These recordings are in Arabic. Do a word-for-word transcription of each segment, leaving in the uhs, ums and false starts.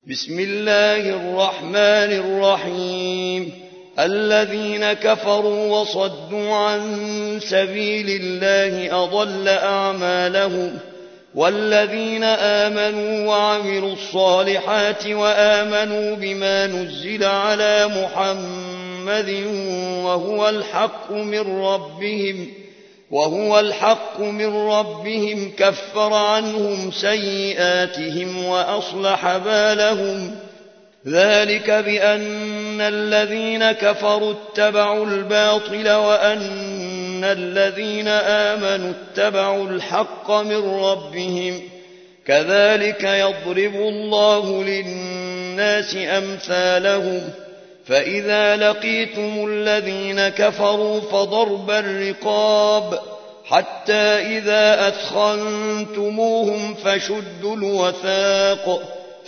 بسم الله الرحمن الرحيم الذين كفروا وصدوا عن سبيل الله أضل أعمالهم والذين آمنوا وعملوا الصالحات وآمنوا بما نزل على محمد وهو الحق من ربهم وهو الحق من ربهم كفر عنهم سيئاتهم وأصلح بالهم ذلك بأن الذين كفروا اتبعوا الباطل وأن الذين آمنوا اتبعوا الحق من ربهم كذلك يضرب الله للناس أمثالهم فإذا لقيتم الذين كفروا فضرب الرقاب حتى إذا أثخنتموهم فشدوا الوثاق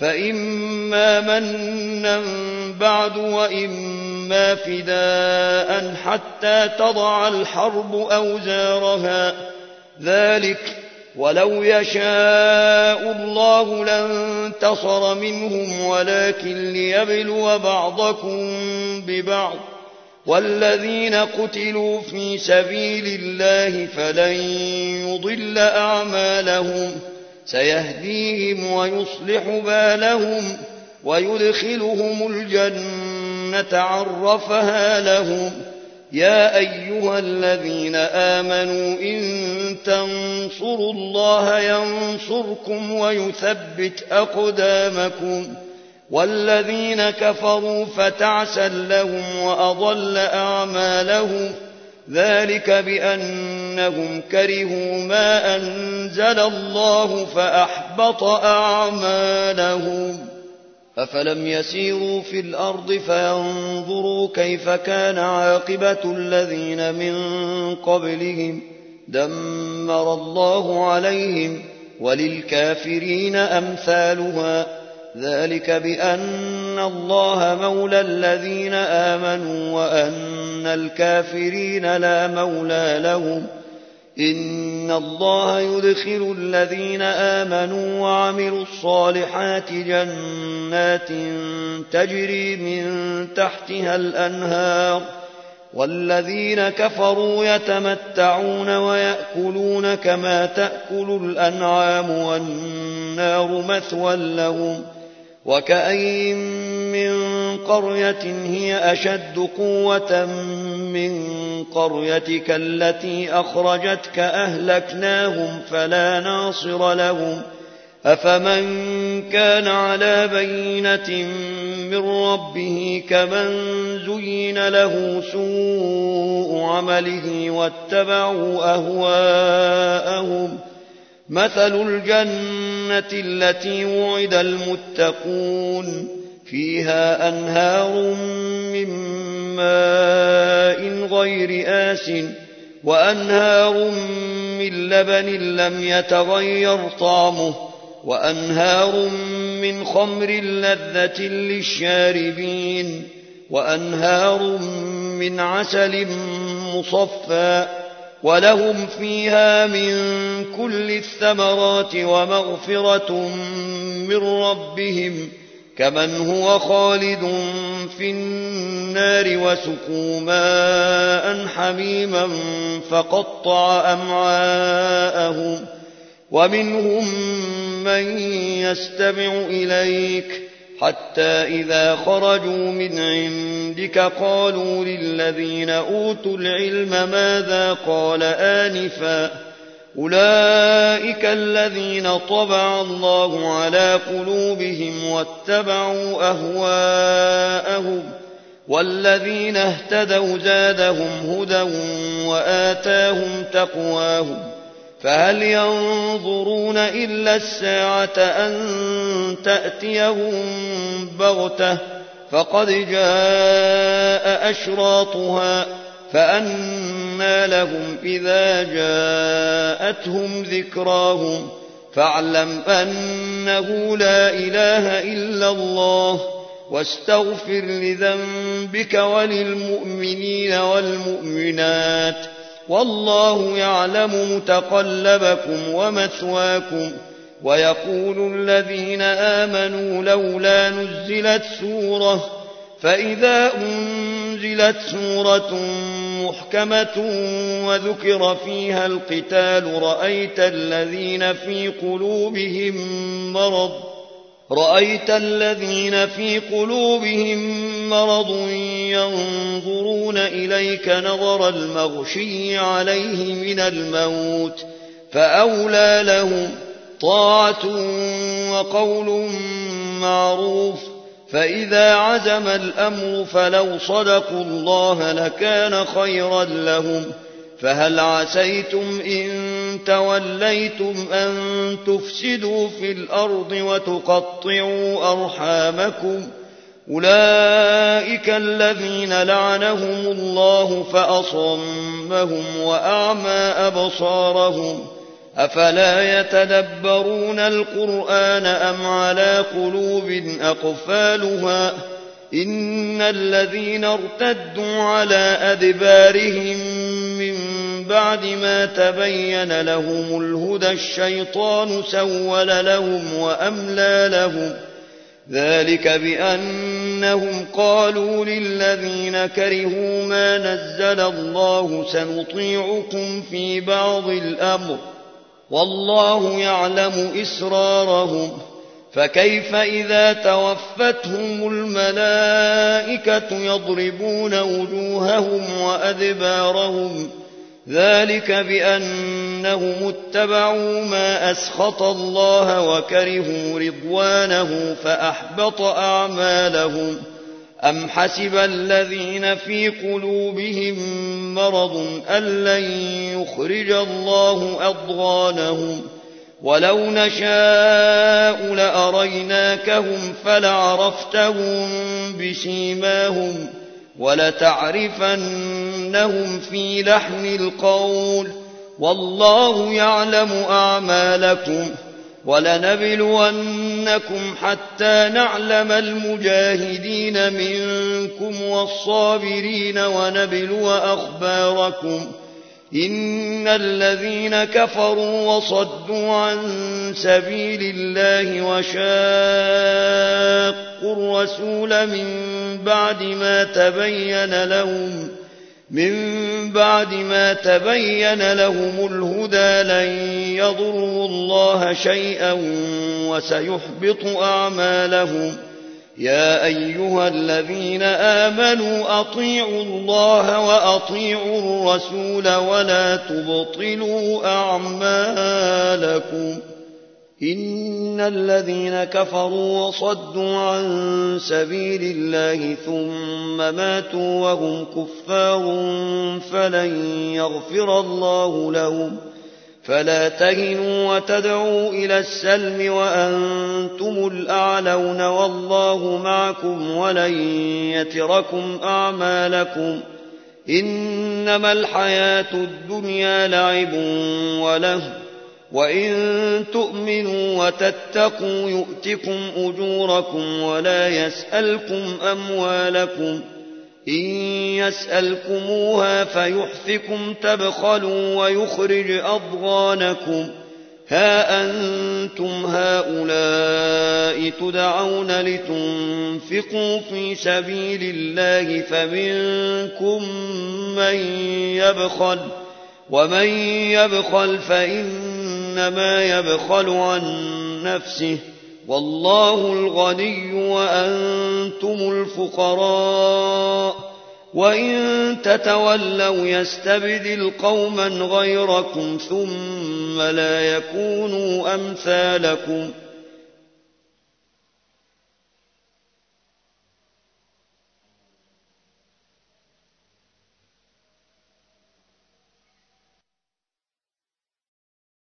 فإما منا بعد وإما فداء حتى تضع الحرب أوزارها ذلك ولو يشاء الله لانتصر منهم ولكن ليبلو بعضكم ببعض والذين قتلوا في سبيل الله فلن يضل أعمالهم سيهديهم ويصلح بالهم ويدخلهم الجنة عرفها لهم يا أيها الذين آمنوا إن تنصروا الله ينصركم ويثبت أقدامكم والذين كفروا فتعسا لهم وأضل أعمالهم ذلك بأنهم كرهوا ما أنزل الله فأحبط أعمالهم أفلم يسيروا في الأرض فينظروا كيف كان عاقبة الذين من قبلهم دمر الله عليهم وللكافرين أمثالها ذلك بأن الله مولى الذين آمنوا وأن الكافرين لا مولى لهم إن الله يدخل الذين آمنوا وعملوا الصالحات جنات تجري من تحتها الأنهار والذين كفروا يتمتعون ويأكلون كما تأكل الأنعام والنار مثوى لهم وكأين من قرية هي أشد قوة من قريتك التي أخرجتك أهلكناهم فلا ناصر لهم أفمن كان على بينة من ربه كمن زين له سوء عمله واتبعوا أهواءهم مثل الجنة التي وعد المتقون فيها أنهار من ماء غير آسٍ وأنهار من لبن لم يتغير طعمه وأنهار من خمر لذة للشاربين وأنهار من عسل مصفى ولهم فيها من كل الثمرات ومغفرة من ربهم كمن هو خالد في النار وسقوا ماء حميما فقطع أمعاءهم ومنهم من يستمع إليك حتى إذا خرجوا من عندك قالوا للذين أوتوا العلم ماذا قال آنفا أولئك الذين طبع الله على قلوبهم واتبعوا أهواءهم والذين اهتدوا زادهم هدى وآتاهم تقواهم فهل ينظرون إلا الساعة أن تأتيهم بغتة فقد جاء أشراطها فأنى لهم إذا جاءتهم ذكراهم فاعلم أنه لا إله إلا الله واستغفر لذنبك وللمؤمنين والمؤمنات والله يعلم متقلبكم ومثواكم ويقول الذين آمنوا لولا نزلت سورة فإذا أنزلت سورة محكمة وذكر فيها القتال رأيت الذين في قلوبهم مرض رأيت الذين في قلوبهم مرض ينظرون إليك نظر المغشي عليه من الموت فأولى لهم طاعة وقول معروف فإذا عزم الأمر فلو صدقوا الله لكان خيرا لهم فهل عسيتم إن توليتم أن تفسدوا في الأرض وتقطعوا أرحامكم أولئك الذين لعنهم الله فأصمهم وأعمى أبصارهم أفلا يتدبرون القرآن أم على قلوب أقفالها إن الذين ارتدوا على أدبارهم من بعد ما تبين لهم الهدى الشيطان سول لهم وأملى لهم ذلك بأنهم قالوا للذين كرهوا ما نزل الله سنطيعكم في بعض الأمر والله يعلم إسرارهم فكيف إذا توفتهم الملائكة يضربون وجوههم وأدبارهم ذلك بأنهم اتبعوا ما أسخط الله وكرهوا رضوانه فأحبط أعمالهم أم حسب الذين في قلوبهم مرض أن لن يخرج الله أضغانهم ولو نشاء لأريناكهم فلعرفتهم بسيماهم ولتعرفنهم في لحن القول والله يعلم أعمالكم ولنبلونكم حتى نعلم المجاهدين منكم والصابرين ونبلو أخباركم إن الذين كفروا وصدوا عن سبيل الله وشاقوا الرسول من بعد ما تبين لهم من بعد ما تبين لهم الهدى لن يضروا الله شيئا وسيحبط أعمالهم يا أيها الذين آمنوا أطيعوا الله وأطيعوا الرسول ولا تبطلوا أعمالكم إن الذين كفروا وصدوا عن سبيل الله ثم ماتوا وهم كفار فلن يغفر الله لهم فلا تهنوا وتدعوا إلى السلم وأنتم الأعلون والله معكم ولن يتركم أعمالكم إنما الحياة الدنيا لعب وله وإن تؤمنوا وتتقوا يؤتكم أجوركم ولا يسألكم أموالكم إن يسألكموها فيحفكم تبخلوا ويخرج أضغانكم ها أنتم هؤلاء تدعون لتنفقوا في سبيل الله فمنكم من يبخل ومن يبخل فإنما يبخل عن نفسه والله الغني وأنتم الفقراء وإن تتولوا يستبدل قوما غيركم ثم لا يكونوا أمثالكم